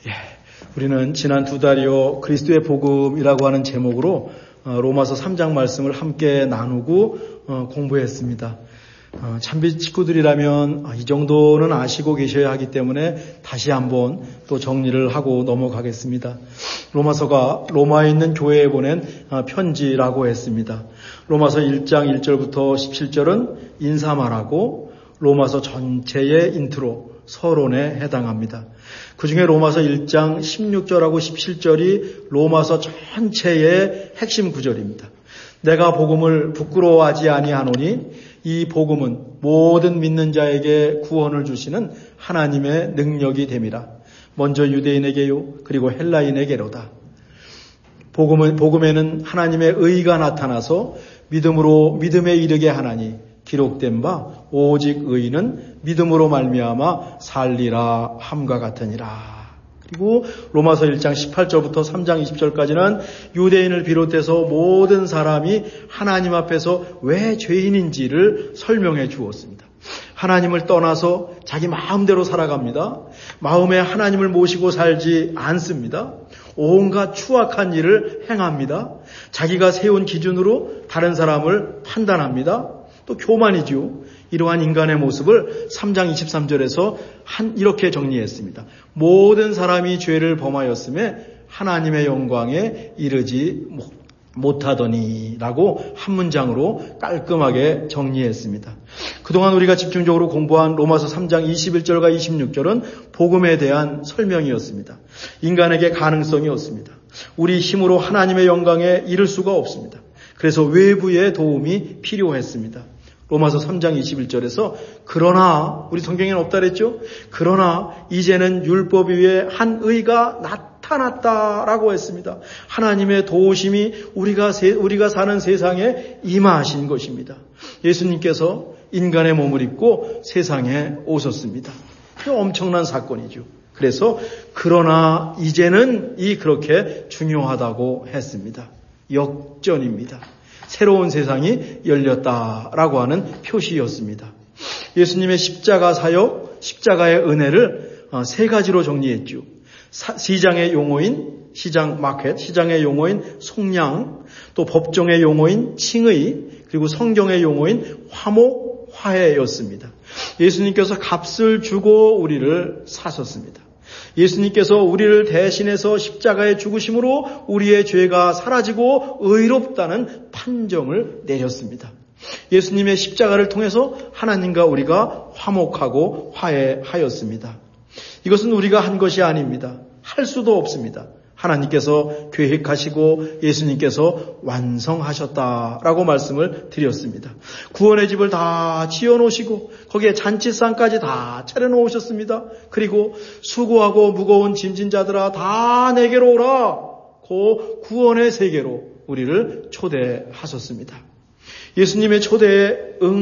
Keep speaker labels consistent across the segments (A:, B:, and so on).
A: 우리는 지난 2달이요 그리스도의 복음이라고 하는 제목으로 로마서 3장 말씀을 함께 나누고 공부했습니다. 참비 식구들이라면 이 정도는 아시고 계셔야 하기 때문에 다시 한번 또 정리를 하고 넘어가겠습니다. 로마서가 로마에 있는 교회에 보낸 편지라고 했습니다. 로마서 1장 1절부터 17절은 인사말하고 로마서 전체의 인트로, 서론에 해당합니다. 그 중에 로마서 1장 16절하고 17절이 로마서 전체의 핵심 구절입니다. 내가 복음을 부끄러워하지 아니하노니 이 복음은 모든 믿는 자에게 구원을 주시는 하나님의 능력이 됨이라. 먼저 유대인에게요 그리고 헬라인에게로다. 복음에는 하나님의 의가 나타나서 믿음으로 믿음에 이르게 하나니 기록된 바 오직 의인은 믿음으로 말미암아 살리라 함과 같으니라. 그리고 로마서 1장 18절부터 3장 20절까지는 유대인을 비롯해서 모든 사람이 하나님 앞에서 왜 죄인인지를 설명해 주었습니다. 하나님을 떠나서 자기 마음대로 살아갑니다. 마음에 하나님을 모시고 살지 않습니다. 온갖 추악한 일을 행합니다. 자기가 세운 기준으로 다른 사람을 판단합니다. 또 교만이죠. 이러한 인간의 모습을 3장 23절에서 이렇게 정리했습니다. 모든 사람이 죄를 범하였음에 하나님의 영광에 이르지 못하더니 라고 한 문장으로 깔끔하게 정리했습니다. 그동안 우리가 집중적으로 공부한 로마서 3장 21절과 26절은 복음에 대한 설명이었습니다. 인간에게 가능성이 없습니다. 우리 힘으로 하나님의 영광에 이를 수가 없습니다. 그래서 외부의 도움이 필요했습니다. 로마서 3장 21절에서 그러나 우리 성경에는 없다 그랬죠? 그러나 이제는 율법 위에 한 의가 나타났다라고 했습니다. 하나님의 도우심이 우리가 사는 세상에 임하신 것입니다. 예수님께서 인간의 몸을 입고 세상에 오셨습니다. 엄청난 사건이죠. 그래서 그러나 이제는 그렇게 중요하다고 했습니다. 역전입니다. 새로운 세상이 열렸다라고 하는 표시였습니다. 예수님의 십자가 사역, 십자가의 은혜를 세 가지로 정리했죠. 시장의 용어인 시장 마켓, 시장의 용어인 속량, 또 법정의 용어인 칭의, 그리고 성경의 용어인 화목, 화해였습니다. 예수님께서 값을 주고 우리를 사셨습니다. 예수님께서 우리를 대신해서 십자가에 죽으심으로 우리의 죄가 사라지고 의롭다는 판정을 내렸습니다. 예수님의 십자가를 통해서 하나님과 우리가 화목하고 화해하였습니다. 이것은 우리가 한 것이 아닙니다. 할 수도 없습니다. 하나님께서 계획하시고 예수님께서 완성하셨다라고 말씀을 드렸습니다. 구원의 집을 다 지어놓으시고 거기에 잔치상까지 다 차려놓으셨습니다. 그리고 수고하고 무거운 짐진 자들아 다 내게로 오라. 그 구원의 세계로 우리를 초대하셨습니다. 예수님의 초대에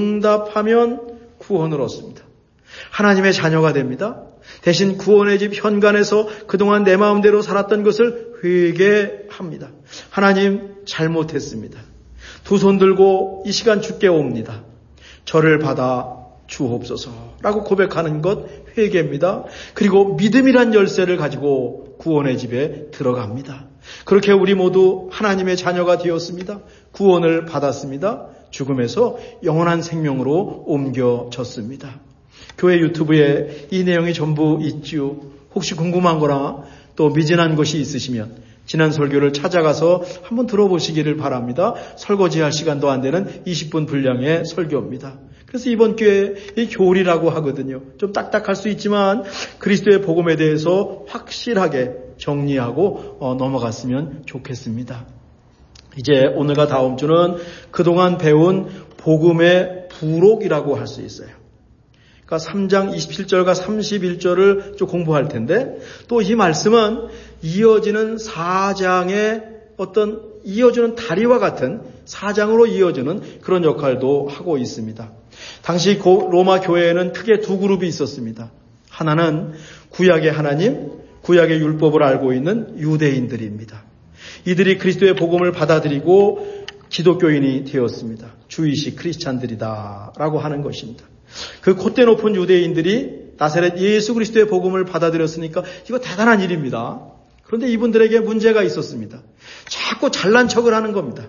A: 응답하면 구원을 얻습니다. 하나님의 자녀가 됩니다. 대신 구원의 집 현관에서 그동안 내 마음대로 살았던 것을 회개합니다. 하나님 잘못했습니다. 두 손 들고 이 시간 주께 옵니다. 저를 받아 주옵소서라고 고백하는 것 회개입니다. 그리고 믿음이란 열쇠를 가지고 구원의 집에 들어갑니다. 그렇게 우리 모두 하나님의 자녀가 되었습니다. 구원을 받았습니다. 죽음에서 영원한 생명으로 옮겨졌습니다. 교회 유튜브에 이 내용이 전부 있지요. 혹시 궁금한 거나 또 미진한 것이 있으시면 지난 설교를 찾아가서 한번 들어보시기를 바랍니다. 설거지할 시간도 안 되는 20분 분량의 설교입니다. 그래서 이번 기회에 이 교리라고 하거든요. 좀 딱딱할 수 있지만 그리스도의 복음에 대해서 확실하게 정리하고 넘어갔으면 좋겠습니다. 이제 오늘과 다음 주는 그동안 배운 복음의 부록이라고 할 수 있어요. 그러니까 3장 27절과 31절을 좀 공부할 텐데 또 이 말씀은 이어지는 4장의 어떤 이어주는 다리와 같은 4장으로 이어주는 그런 역할도 하고 있습니다. 당시 로마 교회에는 크게 두 그룹이 있었습니다. 하나는 구약의 하나님, 구약의 율법을 알고 있는 유대인들입니다. 이들이 그리스도의 복음을 받아들이고 기독교인이 되었습니다. 주이시 크리스찬들이다 라고 하는 것입니다. 그 콧대 높은 유대인들이 나사렛 예수 그리스도의 복음을 받아들였으니까 이거 대단한 일입니다. 그런데 이분들에게 문제가 있었습니다. 자꾸 잘난 척을 하는 겁니다.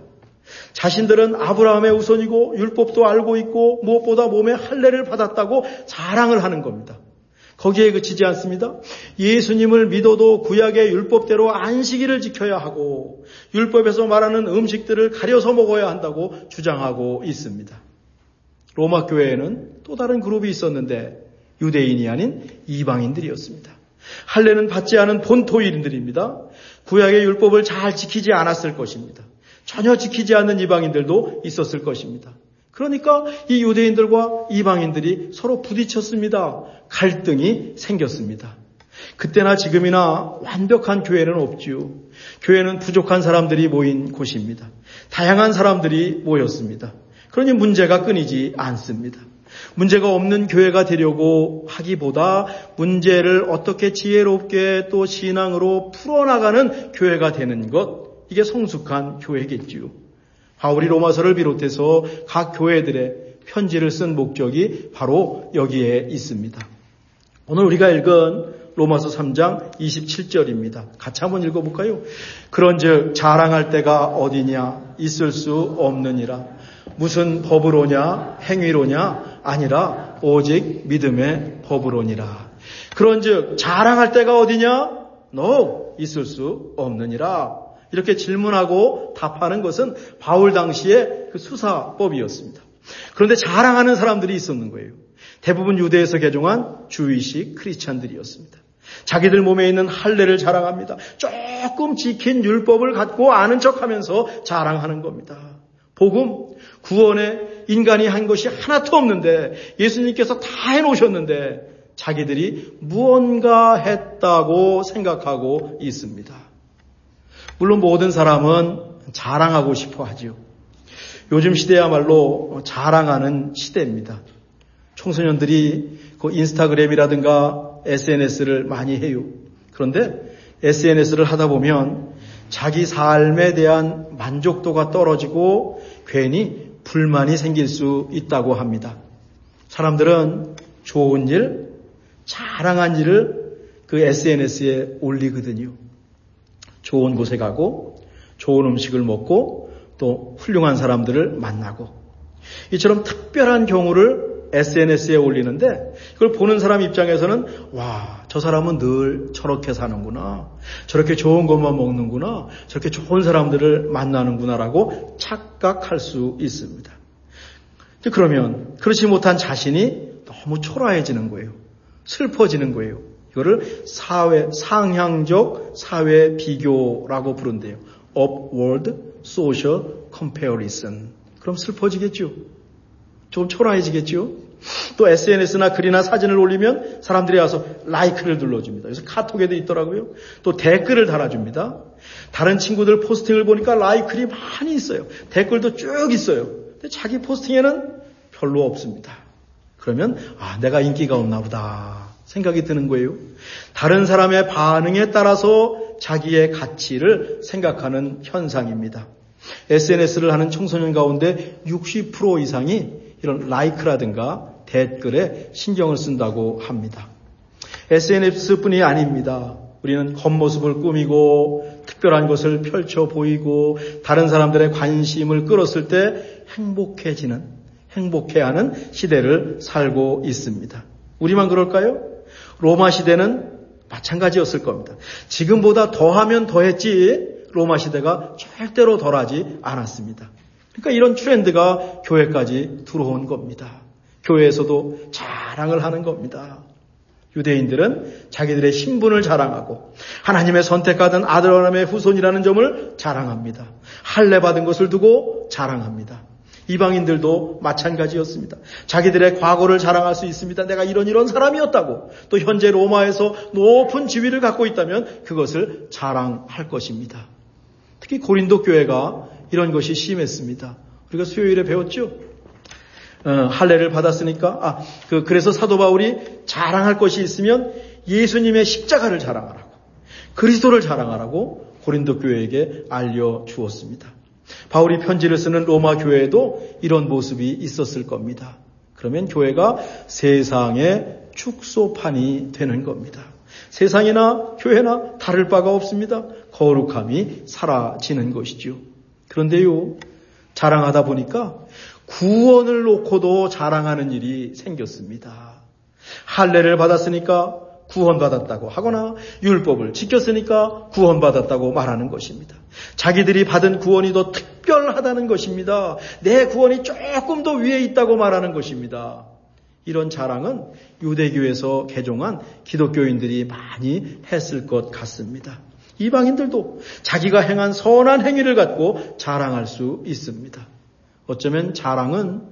A: 자신들은 아브라함의 후손이고 율법도 알고 있고 무엇보다 몸에 할례를 받았다고 자랑을 하는 겁니다. 거기에 그치지 않습니다. 예수님을 믿어도 구약의 율법대로 안식일을 지켜야 하고 율법에서 말하는 음식들을 가려서 먹어야 한다고 주장하고 있습니다. 로마 교회에는 또 다른 그룹이 있었는데 유대인이 아닌 이방인들이었습니다. 할례는 받지 않은 본토인들입니다. 구약의 율법을 잘 지키지 않았을 것입니다. 전혀 지키지 않는 이방인들도 있었을 것입니다. 그러니까 이 유대인들과 이방인들이 서로 부딪혔습니다. 갈등이 생겼습니다. 그때나 지금이나 완벽한 교회는 없지요. 교회는 부족한 사람들이 모인 곳입니다. 다양한 사람들이 모였습니다. 그러니 문제가 끊이지 않습니다. 문제가 없는 교회가 되려고 하기보다 문제를 어떻게 지혜롭게 또 신앙으로 풀어나가는 교회가 되는 것, 이게 성숙한 교회겠지요. 바울이 로마서를 비롯해서 각 교회들의 편지를 쓴 목적이 바로 여기에 있습니다. 오늘 우리가 읽은 로마서 3장 27절입니다. 같이 한번 읽어볼까요? 그런즉 자랑할 때가 어디냐? 있을 수 없느니라. 무슨 법으로냐? 행위로냐? 아니라 오직 믿음의 법으로니라. 그런즉 자랑할 때가 어디냐? No, 있을 수 없느니라. 이렇게 질문하고 답하는 것은 바울 당시의 그 수사법이었습니다. 그런데 자랑하는 사람들이 있었는 거예요. 대부분 유대에서 개종한 주의식 크리스찬들이었습니다. 자기들 몸에 있는 할례를 자랑합니다. 조금 지킨 율법을 갖고 아는 척하면서 자랑하는 겁니다. 복음, 구원에 인간이 한 것이 하나도 없는데 예수님께서 다 해놓으셨는데 자기들이 무언가 했다고 생각하고 있습니다. 물론 모든 사람은 자랑하고 싶어 하지요. 요즘 시대야말로 자랑하는 시대입니다. 청소년들이 그 인스타그램이라든가 SNS를 많이 해요. 그런데 SNS를 하다 보면 자기 삶에 대한 만족도가 떨어지고 괜히 불만이 생길 수 있다고 합니다. 사람들은 좋은 일, 자랑한 일을 그 SNS에 올리거든요. 좋은 곳에 가고 좋은 음식을 먹고 또 훌륭한 사람들을 만나고 이처럼 특별한 경우를 SNS에 올리는데 그걸 보는 사람 입장에서는 와, 저 사람은 늘 저렇게 사는구나. 저렇게 좋은 것만 먹는구나. 저렇게 좋은 사람들을 만나는구나라고 착각할 수 있습니다. 그러면 그렇지 못한 자신이 너무 초라해지는 거예요. 슬퍼지는 거예요. 이거를 상향적 사회 비교라고 부른대요. Upward Social Comparison. 그럼 슬퍼지겠죠. 조금 초라해지겠죠. 또 SNS나 글이나 사진을 올리면 사람들이 와서 라이크를 눌러줍니다. 그래서 카톡에도 있더라고요. 또 댓글을 달아줍니다. 다른 친구들 포스팅을 보니까 라이크들이 많이 있어요. 댓글도 쭉 있어요. 근데 자기 포스팅에는 별로 없습니다. 그러면 내가 인기가 없나 보다 생각이 드는 거예요. 다른 사람의 반응에 따라서 자기의 가치를 생각하는 현상입니다. SNS를 하는 청소년 가운데 60% 이상이 이런 라이크라든가 댓글에 신경을 쓴다고 합니다. SNS뿐이 아닙니다. 우리는 겉모습을 꾸미고 특별한 것을 펼쳐 보이고 다른 사람들의 관심을 끌었을 때 행복해하는 시대를 살고 있습니다. 우리만 그럴까요? 로마 시대는 마찬가지였을 겁니다. 지금보다 더하면 더했지 로마 시대가 절대로 덜하지 않았습니다. 그러니까 이런 트렌드가 교회까지 들어온 겁니다. 교회에서도 자랑을 하는 겁니다. 유대인들은 자기들의 신분을 자랑하고 하나님의 선택받은 아들 하나님의 후손이라는 점을 자랑합니다. 할례 받은 것을 두고 자랑합니다. 이방인들도 마찬가지였습니다. 자기들의 과거를 자랑할 수 있습니다. 내가 이런 사람이었다고. 또 현재 로마에서 높은 지위를 갖고 있다면 그것을 자랑할 것입니다. 특히 고린도 교회가 이런 것이 심했습니다. 우리가 수요일에 배웠죠? 할례를 받았으니까 그래서 사도 바울이 자랑할 것이 있으면 예수님의 십자가를 자랑하라고, 그리스도를 자랑하라고 고린도 교회에게 알려주었습니다. 바울이 편지를 쓰는 로마 교회에도 이런 모습이 있었을 겁니다. 그러면 교회가 세상의 축소판이 되는 겁니다. 세상이나 교회나 다를 바가 없습니다. 거룩함이 사라지는 것이죠. 그런데요, 자랑하다 보니까 구원을 놓고도 자랑하는 일이 생겼습니다. 할례를 받았으니까 구원받았다고 하거나 율법을 지켰으니까 구원받았다고 말하는 것입니다. 자기들이 받은 구원이 더 특별하다는 것입니다. 내 구원이 조금 더 위에 있다고 말하는 것입니다. 이런 자랑은 유대교에서 개종한 기독교인들이 많이 했을 것 같습니다. 이방인들도 자기가 행한 선한 행위를 갖고 자랑할 수 있습니다. 어쩌면 자랑은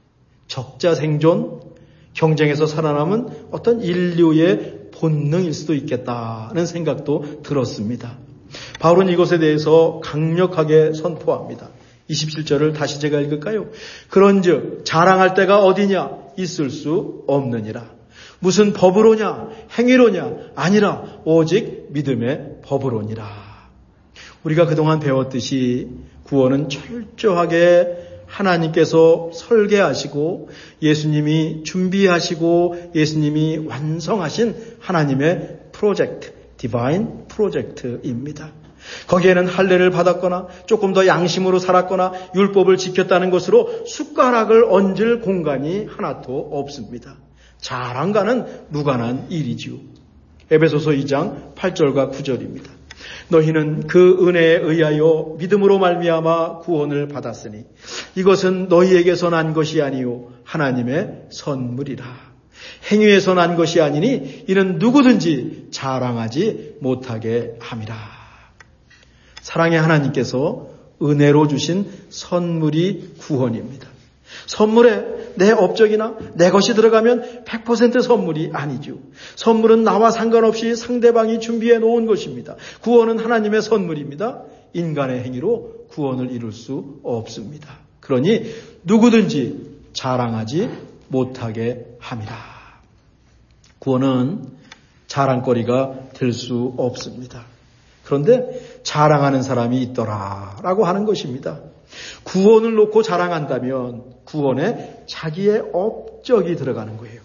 A: 적자생존, 경쟁에서 살아남은 어떤 인류의 본능일 수도 있겠다는 생각도 들었습니다. 바울은 이것에 대해서 강력하게 선포합니다. 27절을 다시 제가 읽을까요? 그런즉 자랑할 때가 어디냐? 있을 수 없느니라. 무슨 법으로냐? 행위로냐? 아니라 오직 믿음의 법으로니라. 우리가 그동안 배웠듯이 구원은 철저하게 하나님께서 설계하시고 예수님이 준비하시고 예수님이 완성하신 하나님의 프로젝트, 디바인 프로젝트입니다. 거기에는 할례를 받았거나 조금 더 양심으로 살았거나 율법을 지켰다는 것으로 숟가락을 얹을 공간이 하나도 없습니다. 자랑과는 무관한 일이지요. 에베소서 2장 8절과 9절입니다. 너희는 그 은혜에 의하여 믿음으로 말미암아 구원을 받았으니 이것은 너희에게서 난 것이 아니요 하나님의 선물이라. 행위에서 난 것이 아니니 이는 누구든지 자랑하지 못하게 함이라. 사랑의 하나님께서 은혜로 주신 선물이 구원입니다. 선물에 내 업적이나 내 것이 들어가면 100% 선물이 아니죠. 선물은 나와 상관없이 상대방이 준비해 놓은 것입니다. 구원은 하나님의 선물입니다. 인간의 행위로 구원을 이룰 수 없습니다. 그러니 누구든지 자랑하지 못하게 함이라. 구원은 자랑거리가 될 수 없습니다. 그런데 자랑하는 사람이 있더라라고 하는 것입니다. 구원을 놓고 자랑한다면 구원에 자기의 업적이 들어가는 거예요.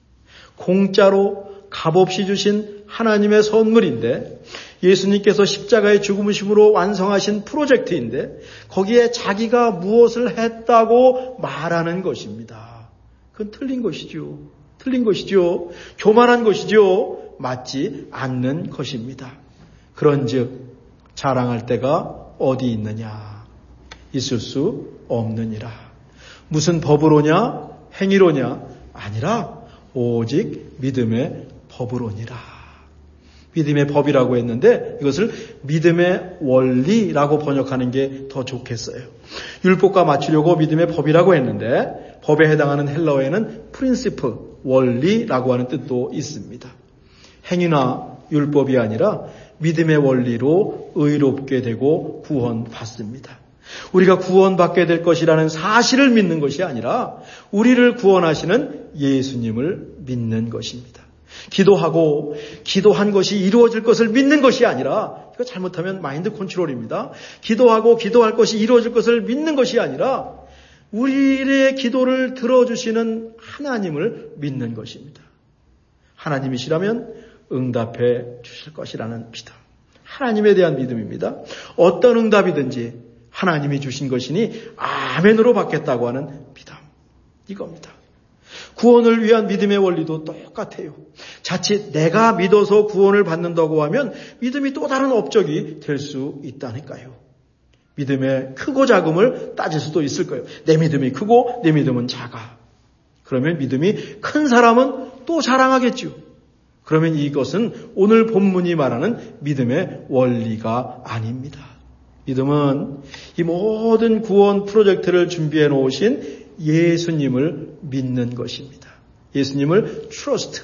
A: 공짜로 값없이 주신 하나님의 선물인데 예수님께서 십자가의 죽으심으로 완성하신 프로젝트인데 거기에 자기가 무엇을 했다고 말하는 것입니다. 그건 틀린 것이죠. 틀린 것이죠. 교만한 것이죠. 맞지 않는 것입니다. 그런즉 자랑할 때가 어디 있느냐? 있을 수 없느니라. 무슨 법으로냐? 행위로냐? 아니라 오직 믿음의 법으로니라. 믿음의 법이라고 했는데 이것을 믿음의 원리라고 번역하는 게 더 좋겠어요. 율법과 맞추려고 믿음의 법이라고 했는데 법에 해당하는 헬라어에는 프린시플, 원리라고 하는 뜻도 있습니다. 행위나 율법이 아니라 믿음의 원리로 의롭게 되고 구원받습니다. 우리가 구원받게 될 것이라는 사실을 믿는 것이 아니라 우리를 구원하시는 예수님을 믿는 것입니다. 기도하고 기도한 것이 이루어질 것을 믿는 것이 아니라, 이거 잘못하면 마인드 컨트롤입니다. 기도하고 기도할 것이 이루어질 것을 믿는 것이 아니라 우리의 기도를 들어주시는 하나님을 믿는 것입니다. 하나님이시라면 응답해 주실 것이라는 믿음. 하나님에 대한 믿음입니다. 어떤 응답이든지 하나님이 주신 것이니 아멘으로 받겠다고 하는 믿음. 이겁니다. 구원을 위한 믿음의 원리도 똑같아요. 자칫 내가 믿어서 구원을 받는다고 하면 믿음이 또 다른 업적이 될 수 있다니까요. 믿음의 크고 작음을 따질 수도 있을 거예요. 내 믿음이 크고 내 믿음은 작아. 그러면 믿음이 큰 사람은 또 자랑하겠죠. 그러면 이것은 오늘 본문이 말하는 믿음의 원리가 아닙니다. 믿음은 이 모든 구원 프로젝트를 준비해 놓으신 예수님을 믿는 것입니다. 예수님을 trust,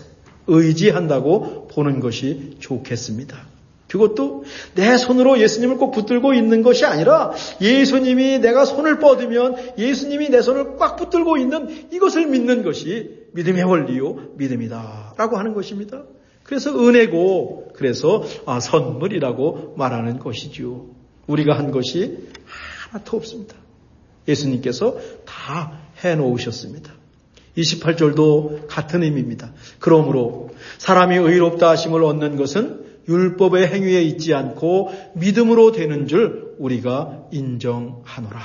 A: 의지한다고 보는 것이 좋겠습니다. 그것도 내 손으로 예수님을 꼭 붙들고 있는 것이 아니라 예수님이 내가 손을 뻗으면 예수님이 내 손을 꽉 붙들고 있는 이것을 믿는 것이 믿음의 원리요 믿음이다 라고 하는 것입니다. 그래서 은혜고 그래서 선물이라고 말하는 것이죠. 우리가 한 것이 하나도 없습니다. 예수님께서 다 해놓으셨습니다. 28절도 같은 의미입니다. 그러므로 사람이 의롭다 하심을 얻는 것은 율법의 행위에 있지 않고 믿음으로 되는 줄 우리가 인정하노라.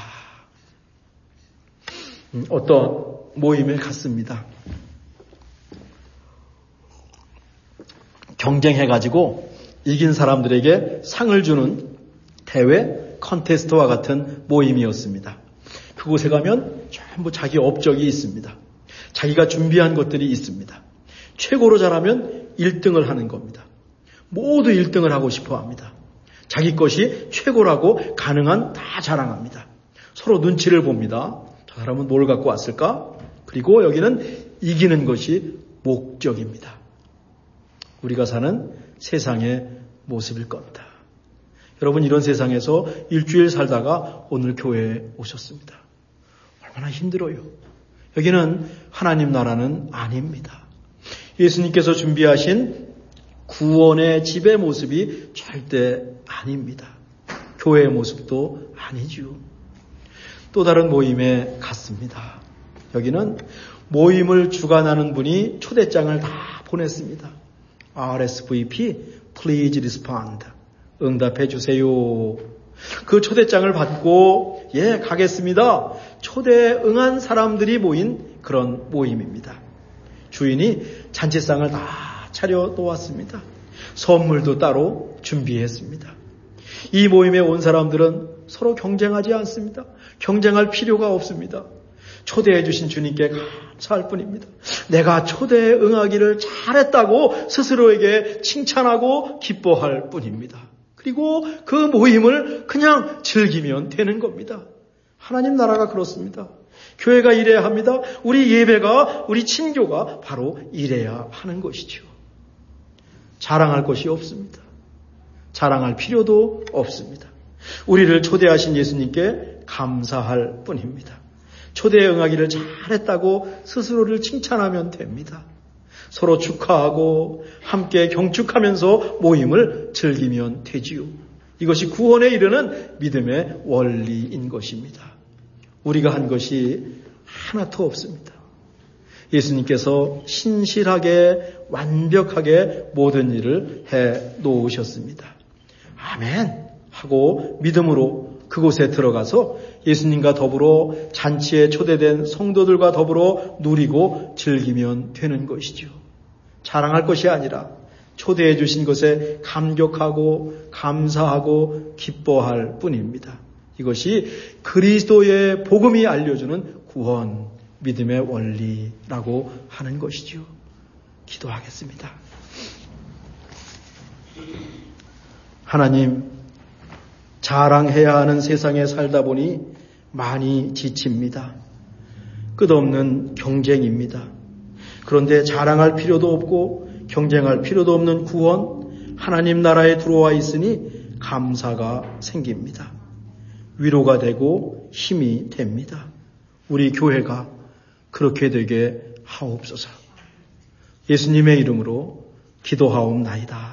A: 어떤 모임에 갔습니다. 경쟁해가지고 이긴 사람들에게 상을 주는 대회 컨테스트와 같은 모임이었습니다. 그곳에 가면 전부 자기 업적이 있습니다. 자기가 준비한 것들이 있습니다. 최고로 잘하면 1등을 하는 겁니다. 모두 1등을 하고 싶어 합니다. 자기 것이 최고라고 가능한 다 자랑합니다. 서로 눈치를 봅니다. 저 사람은 뭘 갖고 왔을까? 그리고 여기는 이기는 것이 목적입니다. 우리가 사는 세상의 모습일 겁니다. 여러분, 이런 세상에서 일주일 살다가 오늘 교회에 오셨습니다. 얼마나 힘들어요. 여기는 하나님 나라는 아닙니다. 예수님께서 준비하신 구원의 집의 모습이 절대 아닙니다. 교회의 모습도 아니죠. 또 다른 모임에 갔습니다. 여기는 모임을 주관하는 분이 초대장을 다 보냈습니다. RSVP, please respond. 응답해 주세요. 그 초대장을 받고 가겠습니다. 초대에 응한 사람들이 모인 그런 모임입니다. 주인이 잔치상을 다 차려 놓았습니다. 선물도 따로 준비했습니다. 이 모임에 온 사람들은 서로 경쟁하지 않습니다. 경쟁할 필요가 없습니다. 초대해 주신 주님께 감사할 뿐입니다. 내가 초대에 응하기를 잘했다고 스스로에게 칭찬하고 기뻐할 뿐입니다. 그리고 그 모임을 그냥 즐기면 되는 겁니다. 하나님 나라가 그렇습니다. 교회가 이래야 합니다. 우리 예배가, 우리 친교가 바로 이래야 하는 것이죠. 자랑할 것이 없습니다. 자랑할 필요도 없습니다. 우리를 초대하신 예수님께 감사할 뿐입니다. 초대에 응하기를 잘했다고 스스로를 칭찬하면 됩니다. 서로 축하하고 함께 경축하면서 모임을 즐기면 되지요. 이것이 구원에 이르는 믿음의 원리인 것입니다. 우리가 한 것이 하나도 없습니다. 예수님께서 신실하게 완벽하게 모든 일을 해 놓으셨습니다. 아멘 하고 믿음으로 그곳에 들어가서 예수님과 더불어 잔치에 초대된 성도들과 더불어 누리고 즐기면 되는 것이죠. 자랑할 것이 아니라 초대해 주신 것에 감격하고 감사하고 기뻐할 뿐입니다. 이것이 그리스도의 복음이 알려주는 구원, 믿음의 원리라고 하는 것이죠. 기도하겠습니다. 하나님, 자랑해야 하는 세상에 살다 보니 많이 지칩니다. 끝없는 경쟁입니다. 그런데 자랑할 필요도 없고 경쟁할 필요도 없는 구원, 하나님 나라에 들어와 있으니 감사가 생깁니다. 위로가 되고 힘이 됩니다. 우리 교회가 그렇게 되게 하옵소서. 예수님의 이름으로 기도하옵나이다.